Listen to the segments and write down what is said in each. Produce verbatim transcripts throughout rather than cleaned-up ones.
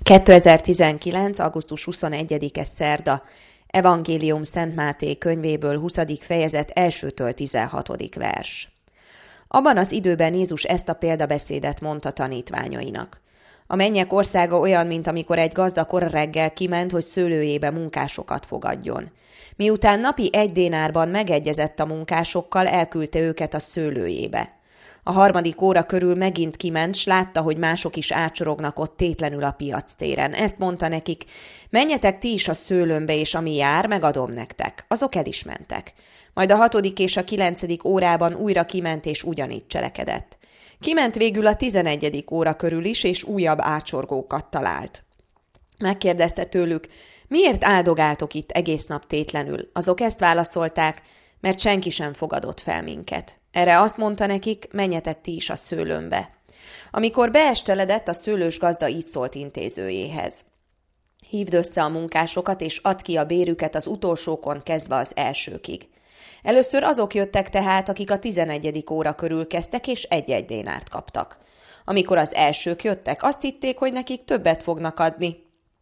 kétezer-tizenkilenc. augusztus huszonegyedike szerda. Evangélium Szent Máté könyvéből huszadik fejezet elsőtől tizenhatodik vers. Abban az időben Jézus ezt a példabeszédet mondta tanítványainak. A mennyek országa olyan, mint amikor egy gazda kora reggel kiment, hogy szőlőjébe munkásokat fogadjon. Miután napi egy dénárban megegyezett a munkásokkal, elküldte őket a szőlőjébe. A harmadik óra körül megint kiment, s látta, hogy mások is ácsorognak ott tétlenül a piactéren. Ezt mondta nekik: menjetek ti is a szőlőmbe, és ami jár, megadom nektek. Azok el is mentek. Majd a hatodik és a kilencedik órában újra kiment, és ugyanígy cselekedett. Kiment végül a tizenegyedik óra körül is, és újabb ácsorgókat talált. Megkérdezte tőlük: miért áldogáltok itt egész nap tétlenül? Azok ezt válaszolták: mert senki sem fogadott fel minket. Erre azt mondta nekik: menjetek ti is a szőlőmbe. Amikor beesteledett, a szőlős gazda így szólt intézőjéhez: hívd össze a munkásokat, és add ki a bérüket az utolsókon kezdve az elsőkig. Először azok jöttek tehát, akik a tizenegyedik óra körül kezdtek, és egy-egy dénárt kaptak. Amikor az elsők jöttek, azt hitték, hogy nekik többet fognak adni,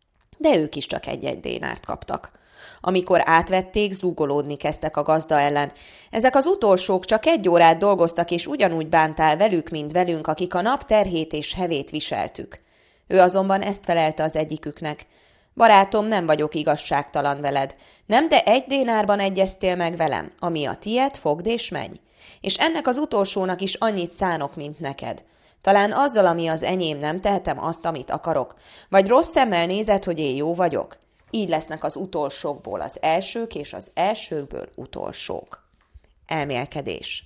de ők is csak egy-egy dénárt kaptak. Amikor átvették, zúgolódni kezdtek a gazda ellen. Ezek az utolsók csak egy órát dolgoztak, és ugyanúgy bántál velük, mint velünk, akik a nap terhét és hevét viseltük. Ő azonban ezt felelte az egyiküknek: barátom, nem vagyok igazságtalan veled. Nem, de egy dénárban egyeztél meg velem. Ami a tied, fogd és menj. És ennek az utolsónak is annyit szánok, mint neked. Talán azzal, ami az enyém, nem tehetem azt, amit akarok? Vagy rossz szemmel nézed, hogy én jó vagyok? Így lesznek az utolsókból az elsők, és az elsőkből utolsók. Elmélkedés.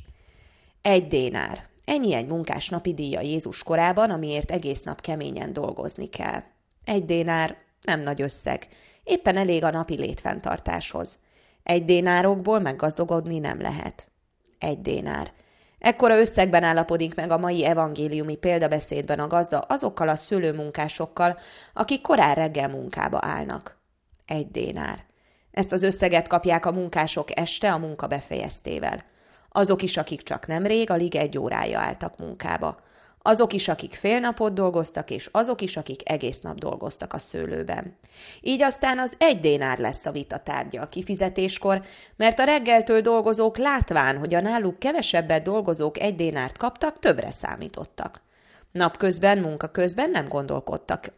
Egy dénár. Ennyi egy munkás napi díja Jézus korában, amiért egész nap keményen dolgozni kell. Egy dénár nem nagy összeg, éppen elég a napi létfenntartáshoz. Egy dénárokból meggazdagodni nem lehet. Egy dénár. Ekkora összegben állapodik meg a mai evangéliumi példabeszédben a gazda azokkal a szőlőmunkásokkal, akik korán reggel munkába állnak. Egy dénár. Ezt az összeget kapják a munkások este a munka befejeztével. Azok is, akik csak nemrég, alig egy órája álltak munkába. Azok is, akik fél napot dolgoztak, és azok is, akik egész nap dolgoztak a szőlőben. Így aztán az egy dénár lesz a vita tárgya a kifizetéskor, mert a reggeltől dolgozók látván, hogy a náluk kevesebbet dolgozók egy dénárt kaptak, többre számítottak. Napközben, munka közben nem gondolkodtak,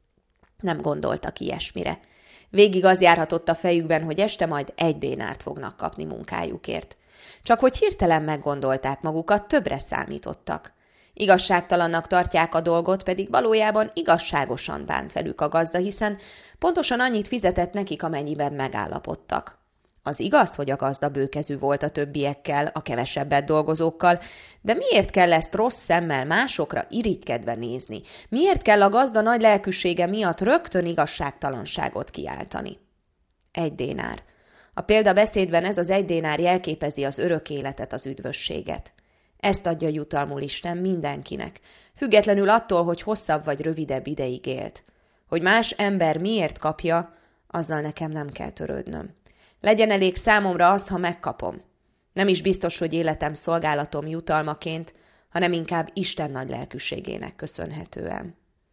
nem gondoltak ilyesmire. Végig az járhatott a fejükben, hogy este majd egy dénárt fognak kapni munkájukért. Csak hogy hirtelen meggondolták magukat, többre számítottak. Igazságtalannak tartják a dolgot, pedig valójában igazságosan bánt velük a gazda, hiszen pontosan annyit fizetett nekik, amennyiben megállapodtak. Az igaz, hogy a gazda bőkezű volt a többiekkel, a kevesebbet dolgozókkal, de miért kell ezt rossz szemmel másokra irigykedve nézni? Miért kell a gazda nagy lelkűsége miatt rögtön igazságtalanságot kiáltani? Egy dénár. A példabeszédben ez az egy dénár jelképezi az örök életet, az üdvösséget. Ezt adja jutalmul Isten mindenkinek, függetlenül attól, hogy hosszabb vagy rövidebb ideig élt. Hogy más ember miért kapja, azzal nekem nem kell törődnöm. Legyen elég számomra az, ha megkapom. Nem is biztos, hogy életem szolgálatom jutalmaként, hanem inkább Isten nagy lelkűségének köszönhetően.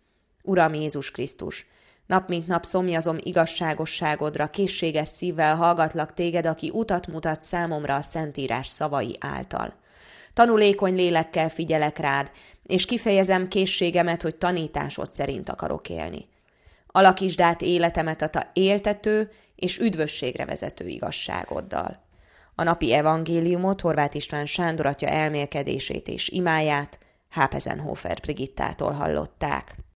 Uram Jézus Krisztus, nap mint nap szomjazom igazságosságodra, készséges szívvel hallgatlak téged, aki utat mutat számomra a Szentírás szavai által. Tanulékony lélekkel figyelek rád, és kifejezem készségemet, hogy tanításod szerint akarok élni. Alakítsd át életemet a te éltető és üdvösségre vezető igazságoddal. A napi evangéliumot Horváth István Sándor atya elmélkedését és imáját Hápezenhofer Brigittától hallották.